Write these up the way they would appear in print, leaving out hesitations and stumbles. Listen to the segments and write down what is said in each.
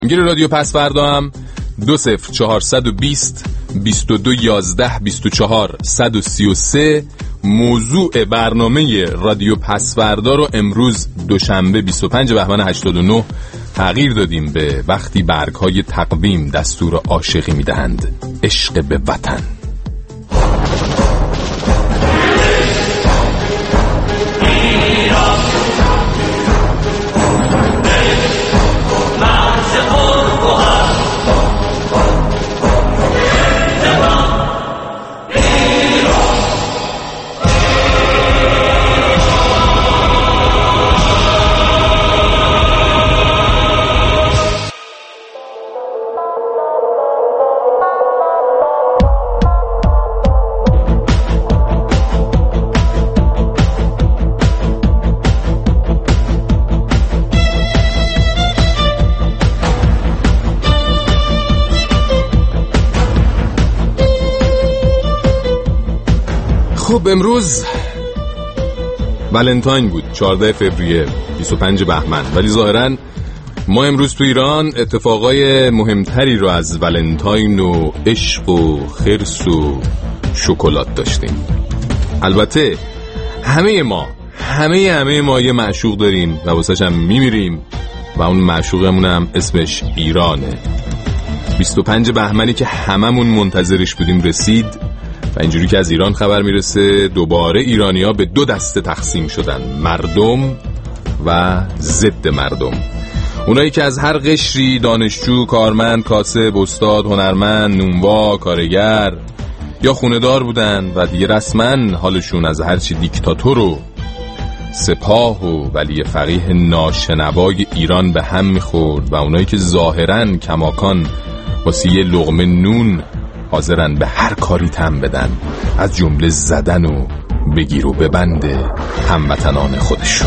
گیر رادیو پسوردا هم 20420 2211 24 133 موضوع برنامه رادیو پسوردا رو امروز دوشنبه 25 بهمن 89 تغییر دادیم به وقتی برگ‌های تقویم دستور عاشقی میدهند. عشق به وطن. خب امروز ولنتاین بود، 14 فوریه 25 بهمن، ولی ظاهراً ما امروز تو ایران اتفاقای مهمتری رو از ولنتاین و عشق و خرس و شکلات داشتیم. البته همه ما یه معشوق داریم و واسش هم میمیریم و اون معشوقمون هم اسمش ایرانه. 25 بهمنی که هممون منتظرش بودیم رسید و اینجوری که از ایران خبر میرسه دوباره ایرانی‌ها به دو دسته تقسیم شدن، مردم و ضد مردم. اونایی که از هر قشری، دانشجو، کارمند، کاسب، استاد، هنرمند، نونوا، کارگر یا خونه‌دار بودن و دیگه رسما حالشون از هرچی دیکتاتور و سپاه و ولی فقیه ناشنوای ایران به هم میخورد و اونایی که ظاهراً کماکان واسه یه لقمه نون حاضرن به هر کاری تن بدن، از جمله زدن و بگیر و ببند هموطنان خودشون.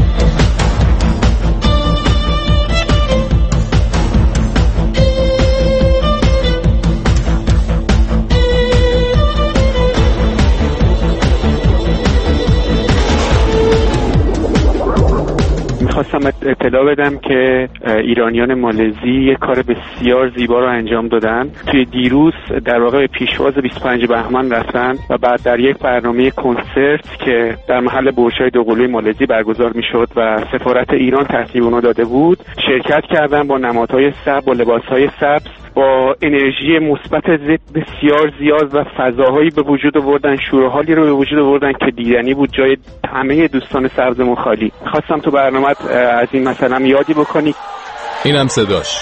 خواستم اطلاع بدم که ایرانیان مالزی یک کار بسیار زیبا رو انجام دادن. توی دیروز در واقع پیشواز 25 بهمن رفتن و بعد در یک برنامه کنسرت که در محل برج‌های دوقلوی مالزی برگزار میشد و سفارت ایران ترتیب اونو داده بود شرکت کردن، با نمادهای سبز، با لباسهای سبز، با انرژی مثبت بسیار زیاد و فضاهایی به وجود آوردن، شور حالی رو به وجود آوردن که دیدنی بود، جای همه دوستان سبزمون خالی. خواستم تو برنامه‌ات از این مثلا یادی بکنی. اینم صداش.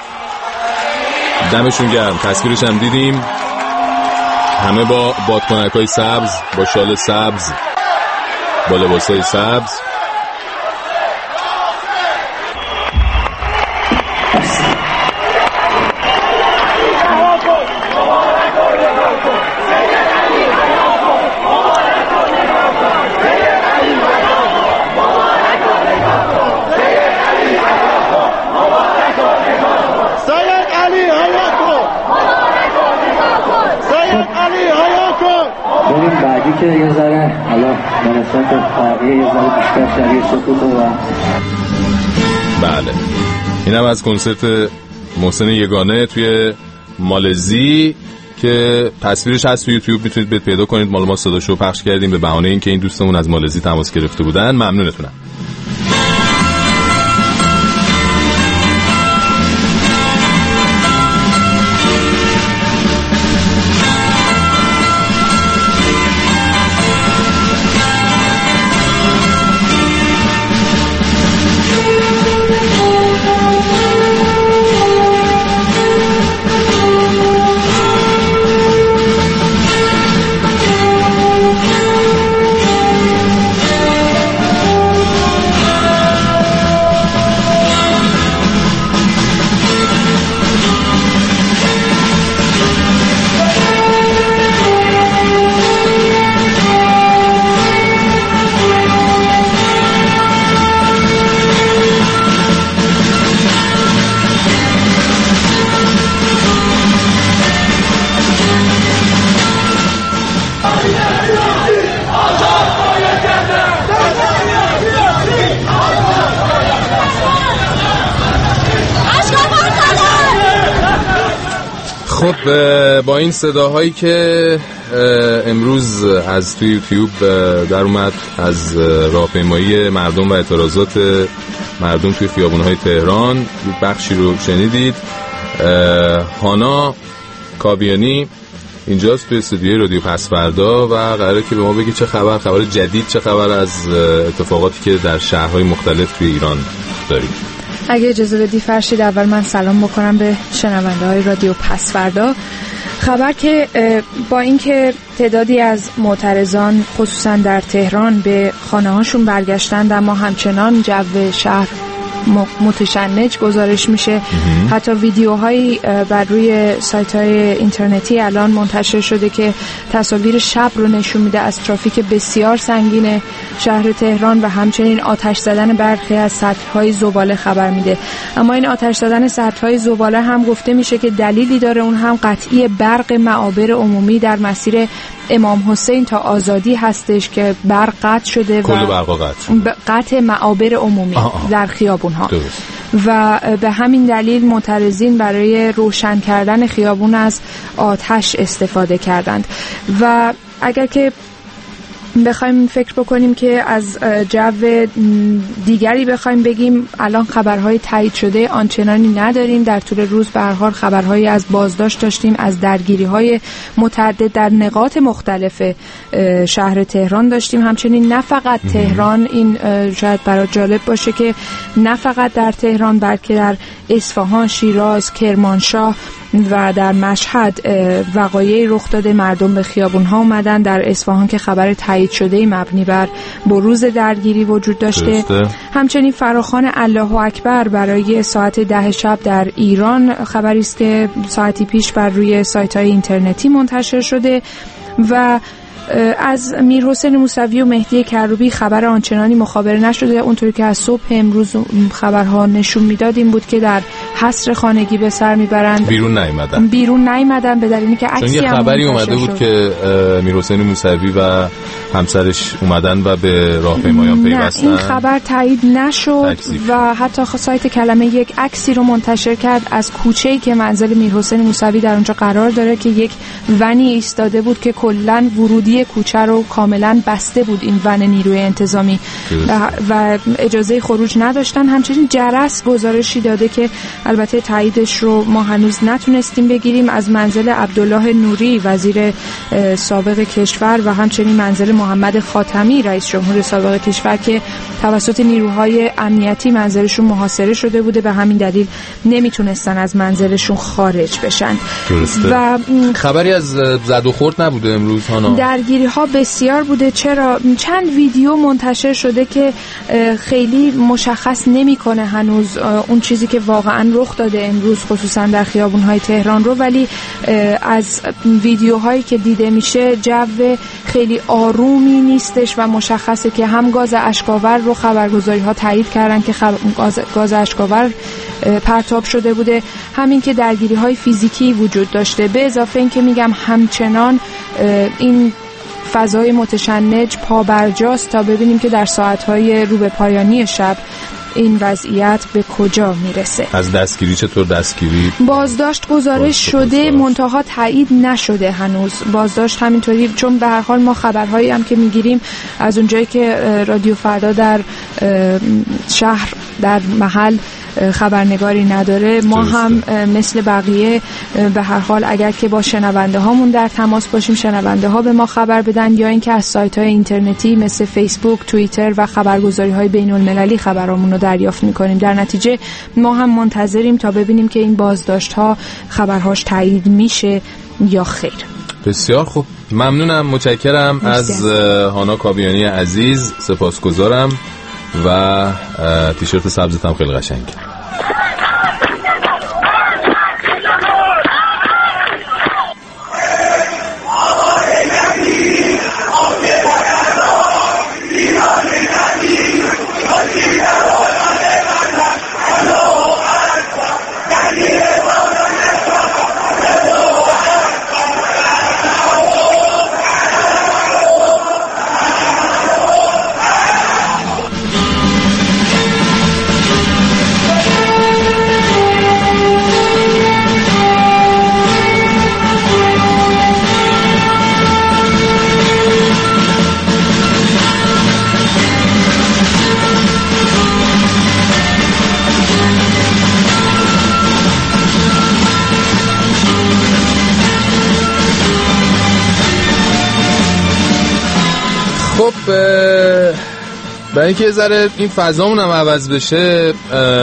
دمشون گرم. تصویرش هم دیدیم، همه با بادکنک‌های سبز، با شال سبز، با لباسای سبز. بریم بعدی که یه ذره حالا مناسبت خواهیه یه ذره بیشتر شریع سکوت و بله، اینم از کنسرت محسن یگانه توی مالزی که تصویرش هست توی یوتیوب، میتونید پیدا کنید. مال ما صداشو پخش کردیم به بهانه اینکه این دوستمون از مالزی تماس گرفته بودن. ممنونتونم. خب با این صداهایی که امروز از توی یوتیوب در اومد از راهپیمایی مردم و اعتراضات مردم توی خیابون‌های تهران، بخشی رو شنیدید. هانا کابیانی اینجاست توی استودیوی رادیو پس‌فردا و قراره که به ما بگی چه خبر جدید، چه خبر از اتفاقاتی که در شهرهای مختلف توی ایران داریم. اگه اجازه بدی فرشید، اول من سلام بکنم به شنونده های رادیو پس‌فردا. خبر که با اینکه تعدادی از معترضان خصوصا در تهران به خانه هاشون برگشتند، اما همچنان جو شهر متشنج گزارش میشه. حتی ویدیوهایی بر روی سایت‌های اینترنتی الان منتشر شده که تصاویر شب رو نشون میده از ترافیک بسیار سنگین شهر تهران و همچنین آتش زدن برخی از سطح‌های زباله خبر میده. اما این آتش زدن سطح‌های زباله هم گفته میشه که دلیلی داره، اون هم قطعی برق معابر عمومی در مسیر امام حسین تا آزادی هستش که برق قطع شده کل برق قطع معابر عمومی در خیابون ها و به همین دلیل معترضین برای روشن کردن خیابون از آتش استفاده کردند. و اگر که بخوایم فکر بکنیم که از جو دیگری بخوایم بگیم، الان خبرهای تایید شده آنچنانی نداریم. در طول روز به هر حال خبرهایی از بازداشت داشتیم، از درگیری‌های متعدد در نقاط مختلف شهر تهران داشتیم. همچنین نه فقط تهران، این شاید برای جالب باشه که نه فقط در تهران بلکه در اصفهان، شیراز، کرمانشاه و در مشهد وقایعی رخ داده. مردم به خیابون‌ها اومدن. در اصفهان که خبر تایید شده مبنی بر بروز درگیری وجود داشته. همچنین فراخوان الله اکبر برای ساعت 10 شب در ایران خبری است که ساعتی پیش بر روی سایت‌های اینترنتی منتشر شده. و از میرحسین موسوی و مهدی کروبی خبر آنچنانی مخابره نشده. اونطوری که از صبح امروز خبرها نشون میداد این بود که در حصر خانگی به سر میبرند، بیرون نیامدن به دلیلی که عکسی هم خبری اومده بود که میرحسین موسوی و همسرش اومدن و به راهپیمایان پیوستن. این خبر تایید نشد و حتی سایت کلمه یک عکسی رو منتشر کرد از کوچه‌ای که منزل میرحسین موسوی در اونجا قرار داره که یک ونی ایستاده بود که کلاً ورودی کوچه رو کاملا بسته بود این ون نیروی انتظامی و اجازه خروج نداشتن. همچنین جرس گزارشی داده که البته تاییدش رو ما هنوز نتونستیم بگیریم، از منزل عبدالله نوری وزیر سابق کشور و همچنین منزل محمد خاتمی رئیس جمهور سابق کشور که توسط نیروهای امنیتی منزلشون محاصره شده بوده، به همین دلیل نمیتونستن از منزلشون خارج بشن. و خبری از زد و خورد نبوده امروز هانا؟ درگیری ها بسیار بوده. چرا؟ چند ویدیو منتشر شده که خیلی مشخص نمیکنه هنوز اون چیزی که واقعا رخ داده امروز خصوصا در خیابون‌های تهران رو، ولی از ویدیوهایی که دیده میشه جو خیلی آرومی نیستش و مشخصه که هم گاز اشک‌آور رو خبرگزاری‌ها تایید کردن که گاز اشک‌آور پرتاب شده بوده، همین که درگیری‌های فیزیکی وجود داشته. به اضافه این که میگم همچنان این فضای متشنج پابرجاست تا ببینیم که در ساعت‌های رو به پایانی شب این وضعیت به کجا میرسه. از دستگیری چطور؟ دستگیری بازداشت گزارش شده، منتها تایید نشده هنوز. بازداشت همینطوری، چون به هر حال ما خبرهایی هم که میگیریم از اونجایی که رادیو فردا در شهر در محل خبرنگاری نداره، ما هم مثل بقیه به هر حال اگر که با شنونده هامون در تماس باشیم، شنونده ها به ما خبر بدن یا اینکه از سایت های اینترنتی مثل فیسبوک، توییتر و خبرگزاری های بین المللی خبرامون رو دریافت میکنیم. در نتیجه ما هم منتظریم تا ببینیم که این بازداشت ها خبرهاش تایید میشه یا خیر. بسیار خوب، ممنونم، متشکرم از هانا کابیانی عزیز، سپاسگزارم. و تیشرت سبزت هم خیلی قشنگه. برای اینکه یه ذره این فضامون هم عوض بشه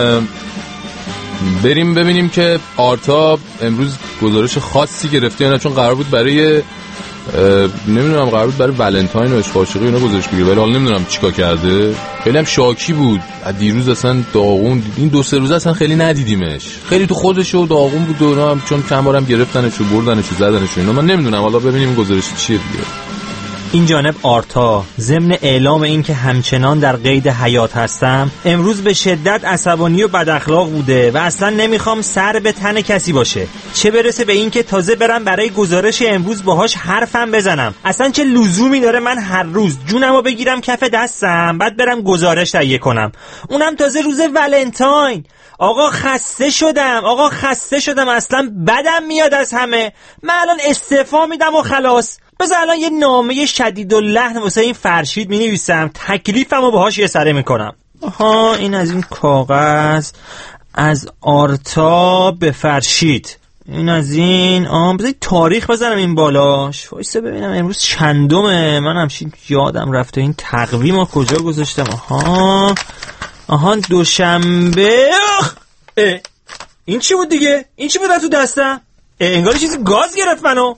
بریم ببینیم که آرتا امروز گزارش خاصی گرفته یا نه، چون قرار بود برای نمیدونم قرار بود برای ولنتاین و عشق و عاشقی اینا گزارش بگیره، ولی حالا نمیدونم چیکار کرده. خیلی هم شاکی بود دیروز، اصلا داغون. این 2-3 روز اصلا خیلی ندیدیمش، خیلی تو خودش و داغون بود و اینا، چون چند بارم گرفتنش و بردنش و زدنش و اینا. من نمیدونم، حالا ببینیم گزارش چیه دیگه. این جانب آرتا ضمن اعلام این که همچنان در قید حیات هستم امروز به شدت عصبانی و بد اخلاق بوده و اصلا نمیخوام سر به تن کسی باشه، چه برسه به این که تازه برم برای گزارش امروز باهاش حرفم بزنم. اصلا چه لزومی داره من هر روز جونمو بگیرم کف دستم بعد برم گزارش تهیه کنم، اونم تازه روز ولنتاین. آقا خسته شدم، اصلا بدم میاد از همه. من الان استعفا میدم و خلاص. بذار الان یه نامه شدیداللحن واسه این فرشید مینویسم، تکلیفمو باهاش یه سره میکنم. آها این از این کاغذ از آرتا به فرشید، این از این بذار تاریخ بزنم این بالاش، وایسا ببینم امروز چندمه. من همچین یادم رفته این تقویمو کجا گذاشتم. آها دوشنبه. این چی بود دیگه؟ این چی بود تو دستم؟ انگار چیزی گاز گرفت منو.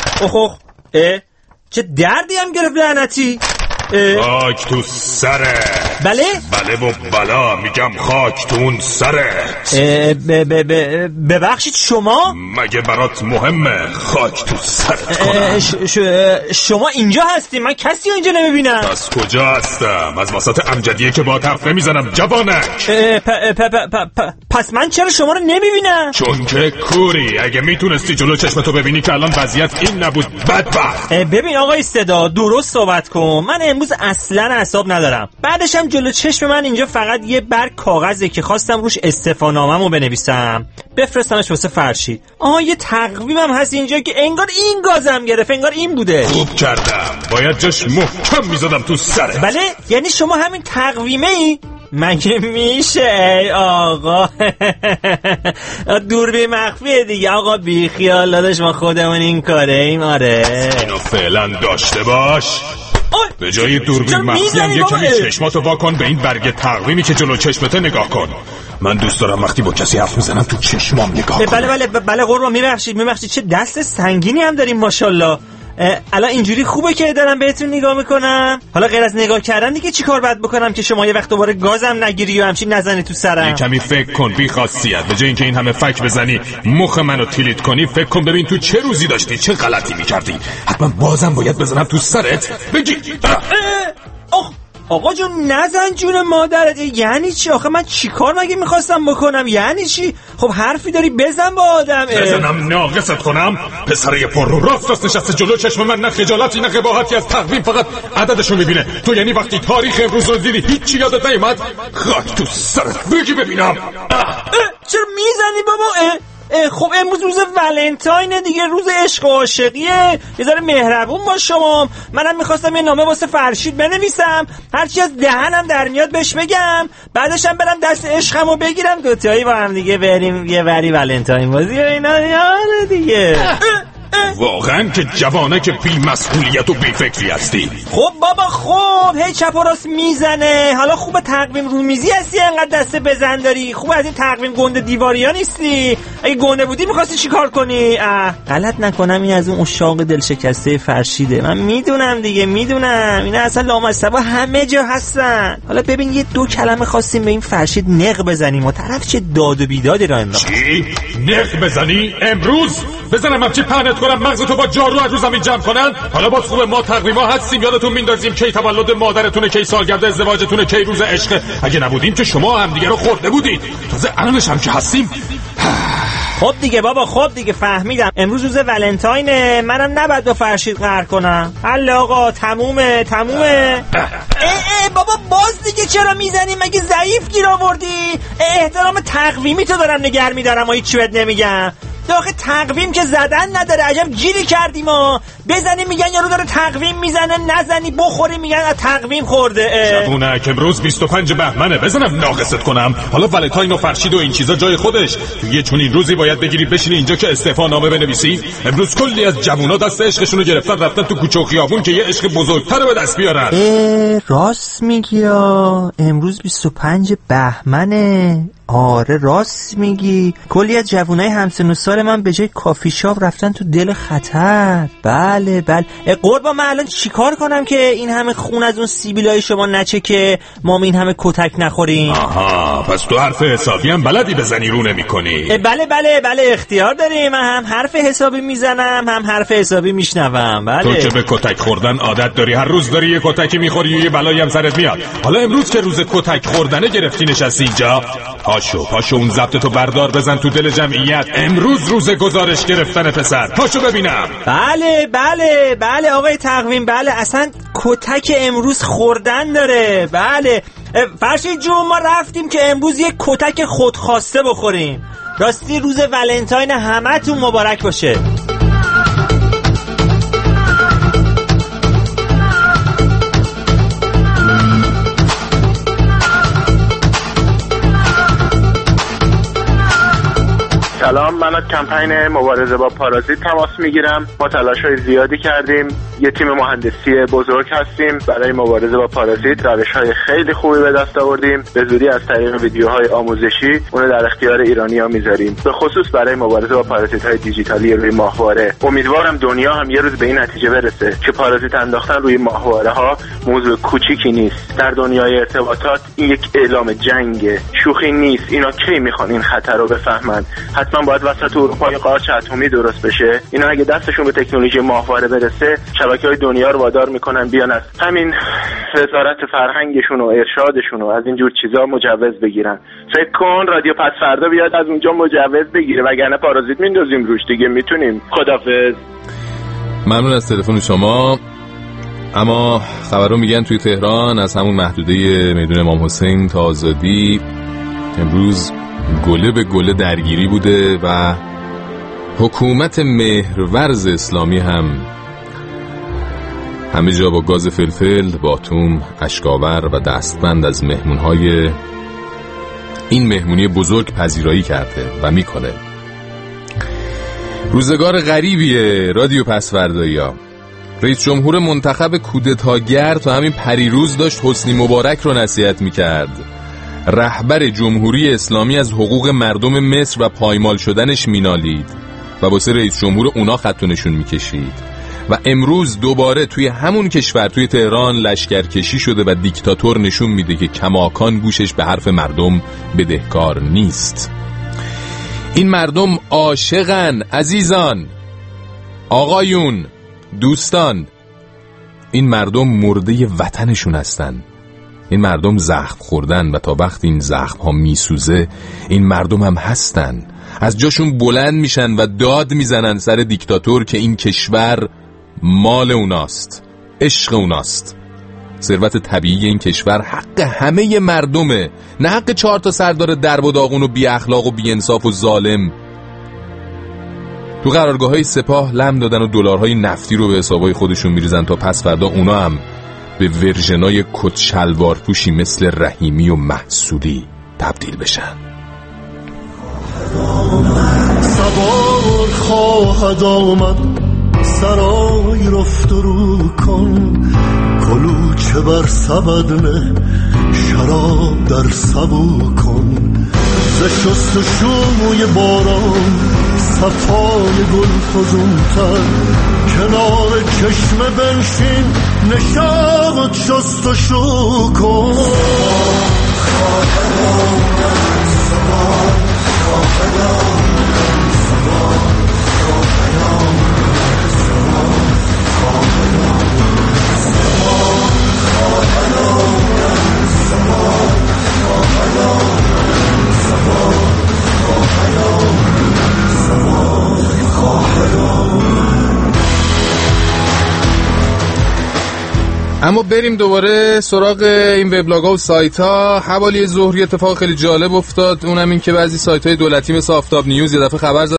چه دردی هم گرفت لعنتی. خاک تو سره. بله و بلا میگم خاک تو اون سره. ببخشید شما؟ مگه برات مهمه خاک تو سرت کنم؟ شما اینجا هستی؟ من کسی اینجا نمیبینم. از کجا هستم؟ از وسط امجدیه که با حرف نمیزنم جوانک. پس من چرا شما رو نمیبینم؟ چون که کوری. اگه میتونستی جلو چشمتو ببینی که الان وضعیت این نبود بدبخت. ببین آقای صدا درست صحبت کن، من امروز اصلا اعصاب ندارم. بعدش هم جلو چشم من اینجا فقط یه برگ کاغذه که خواستم روش استعفانامه‌مو بنویسم بفرستمش واسه فرشید. یه تقویمم هست اینجا که انگار این گازم گرفت، انگار این بوده. خوب کردم، باید جاش محکم میزدم تو سرت. بله یعنی شما همین تقویمه ای؟ مگه میشه ای آقا؟ دوربین مخفیه دیگه آقا، بی خیال داداش، ما خودمون این کاره ایم. آره اینو فعلا داشته باش. به جای دوربین مخفی هم یه کمی چشماتو واکن به این برگ تقویمی که جلو چشمته نگاه کن. من دوست دارم وقتی با کسی حرف میزنم تو چشمام نگاه کنم. بله قربان، میبخشید چه دست سنگینی هم داریم ماشاءالله. الان اینجوری خوبه که دارم بهتون نگاه میکنم. حالا غیر از نگاه کردن دیگه چی کار باید بکنم که شما یه وقت دوباره گازم نگیری و همچین نزنی تو سرم؟ یه کمی فکر کن بی خاصیت. به جای اینکه این همه فک بزنی مخ منو تیلیت کنی، فکر کن ببین تو چه روزی داشتی، چه غلطی میکردی. حتما بازم باید بزنم تو سرت. بگی آقا جون نزن جون مادرت. یعنی چی آخه؟ من چی کار مگه میخواستم بکنم؟ یعنی چی؟ خب حرفی داری بزن با آدم. بزنم ناقصت کنم؟ پسره پر رو راست نشسته جلو چشم من، نه خجالتی نه قباحتی از تقویم، فقط عددشو میبینه. تو یعنی وقتی تاریخ امروز رو دیدی هیچی یادت نیومد؟ خاک تو سرت. بگی ببینم. چرا میزنی بابا؟ خب امروز روز ولنتاینه دیگه، روز عشق و عاشقیه، یه ذره مهربون باش شما. منم میخواستم یه نامه واسه فرشید بنویسم، هرچی از دهنم در میاد بهش بگم، بعدش هم برم دست عشقمو بگیرم دوتایی با هم دیگه بریم یه وری ولنتاین بازی اینا دیگه. واقعا که جوانه که بی مسئولیت و بی فکری هستی. خب بابا خب هی چپ و راست میزنه. حالا خوب تقویم رومیزی هستی انقدر دست بزن داری؟ خوب از این تقویم گنده دیواری ها نیستی؟ اگه گنده بودی میخواستی چی کار کنی؟ غلط نکنم این از اون اشاق دل شکسته فرشیده. من میدونم دیگه، میدونم اینا اصلا لامصبا همه جا هستن. حالا ببین یه 2 کلمه خواستیم به این فرشید نق بزنیم و طرف چه داد و بیدادی را انداخت. چی؟ نق بزنی؟ امروز بزنم همچی پهنت کنم مغزتو با جارو از رو زمین جمع کنن؟ حالا باز خوبه ما تقریبا هستیم، یادتون میندازیم کی تولد مادرتونه، کی سالگرد ازدواجتونه، کی روز عشق. اگه نبودیم که شما هم دیگه رو خورده بودید، تازه الانش هم که هستیم. خب دیگه بابا، خب دیگه فهمیدم امروز روز ولنتاینه، منم نباید با فرشید قهر کنم. حل آقا، تمومه. بابا باز دیگه چرا میزنی؟ مگه ضعیف گیر آوردی؟ احترام تقویمی تو دارم نگه میدارم و هیچ چی بهت نمیگم. داخل تقویم که زدن نداره. عجب گیری کردیم ما. بزنیم میگن یارو داره تقویم میزنه، نزنی بخوری میگن از تقویم خورده. جوونک امروز 25 بهمنه، بزنم ناقصت کنم. حالا ولنتاین و فرشید و این چیزا جای خودش. یه چنین روزی باید بگیری بشینی اینجا که استعفا نامه بنویسی. امروز کلی از جوونا دست عشقشون رو گرفتن رفتن تو کوچه و خیابون که یه عشق بزرگتر رو به دست بیارن. راست میگی، امروز 25 بهمنه. آره راست میگی. کلی از جوانای همسن و سال من به جای کافی شاپ رفتن تو دل خطر. بله. قربان من الان چیکار کنم که این همه خون از اون سیبیلای شما نچه که ما این همه کتک نخوریم؟ آها، پس تو حرف حسابی هم بلدی بزنی رو نمی‌کنی. بله اختیار داریم. من هم حرف حسابی میزنم هم حرف حسابی میشنوم. بله. تو که به کتک خوردن عادت داری، هر روز داری یه کتکی میخوری و یه بلایی هم سرت میاد. حالا امروز که روز کتک خوردنه گرفتی نشستی اینجا. پاشو اون ضبطتو بردار بزن تو دل جمعیت. امروز روز گزارش گرفتن پسر. پاشو ببینم. بله آقای تقویم. بله اصلا کتک امروز خوردن داره. بله فرشید جون، ما رفتیم که امروز یک کتک خودخواسته بخوریم. راستی روز ولنتاین همتون مبارک باشه. سلام، من از کمپین مبارزه با پارازیت تماس میگیرم. ما تلاش‌های زیادی کردیم، یه تیم مهندسی بزرگ هستیم. برای مبارزه با پارازیت روش‌های خیلی خوبی به دست آوردیم. به زودی از طریق ویدیوهای آموزشی اون در اختیار ایرانی‌ها میذاریم، به خصوص برای مبارزه با پارازیت‌های دیجیتالی روی ماهواره. امیدوارم دنیا هم یه روز به این نتیجه برسه که پارازیت انداختن روی ماهواره‌ها موضوع کوچیکی نیست. در دنیای ارتباطات این یک اعلام جنگه، شوخی نیست. اینا کی میخوان این خطر رو بفهمن؟ حتما باید وسط اروپا یه قارچ اتمی درست بشه. اینا اگه دستشون به تکنولوژی ماهواره برسه، شبکه‌های دنیا رو وادار میکنن بیان از همین وزارت فرهنگشون و ارشادشون و از اینجور چیزا مجوز بگیرن. فکر کن رادیو پس فردا بیاد از اونجا مجوز بگیره، وگرنه پارازیت میندازیم روش دیگه. میتونیم. خدافظ. ممنون از تلفن شما. اما خبرو میگن توی تهران از همون محدوده میدون امام حسین تا آزادی امروز گله به گله درگیری بوده و حکومت مهرورز اسلامی هم همه جا با گاز فلفل، باتوم، اشکاور و دستبند از مهمونهای این مهمونی بزرگ پذیرایی کرده و میکنه. روزگار غریبیه رادیو پسوردایی‌ها. رئیس جمهور منتخب کودتاگر تا همین پریروز داشت حسنی مبارک رو نصیحت میکرد. رهبر جمهوری اسلامی از حقوق مردم مصر و پایمال شدنش مینالید و واسه رئیس جمهور اونا خط و نشون میکشید و امروز دوباره توی همون کشور توی تهران لشکرکشی شده و دیکتاتور نشون میده که کماکان گوشش به حرف مردم بدهکار نیست. این مردم عاشقن عزیزان، آقایون، دوستان. این مردم مرده وطنشون هستن. این مردم زخم خوردن و تا وقتی این زخم ها میسوزه این مردم هم هستن، از جاشون بلند میشن و داد میزنن سر دیکتاتور که این کشور مال اوناست، عشق اوناست. ثروت طبیعی این کشور حق همه مردمه، نه حق 4 تا سردار درب و داغون و بی اخلاق و بی انصاف و ظالم. تو قرارگاه‌های سپاه لم دادن و دلارهای نفتی رو به حسابای خودشون میریزن تا پس فردا اونا هم به ورژنای کت شلوار پوشی مثل رحیمی و محسودی تبدیل بشن. سوار خواهد آمد سرای رفت رو کن، کلوچه بر سبد نه شراب در سبو کن، ز شست و شوی باران صفای گل فزونتر، کنار چشمه بنشین نشاط شست و شو کن. اما بریم دوباره سراغ این وبلاگ‌ها و سایت‌ها. حوالی ظهری اتفاق خیلی جالب افتاد، اونم این که بعضی سایت‌های دولتی مثل آفتاب نیوز یه دفعه خبر